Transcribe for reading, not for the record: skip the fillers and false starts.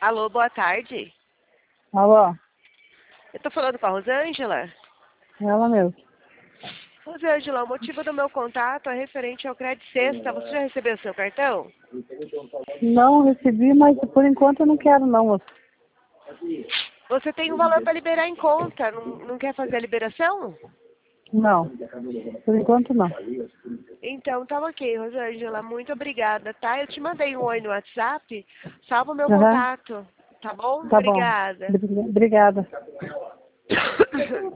Alô, boa tarde. Alô? Eu tô falando com a Rosângela. Ela mesmo. Rosângela, o motivo do meu contato é referente ao Crédito Sexta. Você já recebeu o seu cartão? Não recebi, mas por enquanto eu não quero não, moço. Você tem um valor para liberar em conta. Não quer fazer a liberação? Não. Por enquanto não. Então, tá ok, Rosângela. Muito obrigada, tá? Eu te mandei um oi no WhatsApp. Salva o meu Aham. contato. Tá bom? Tá bom. Obrigada. Obrigada.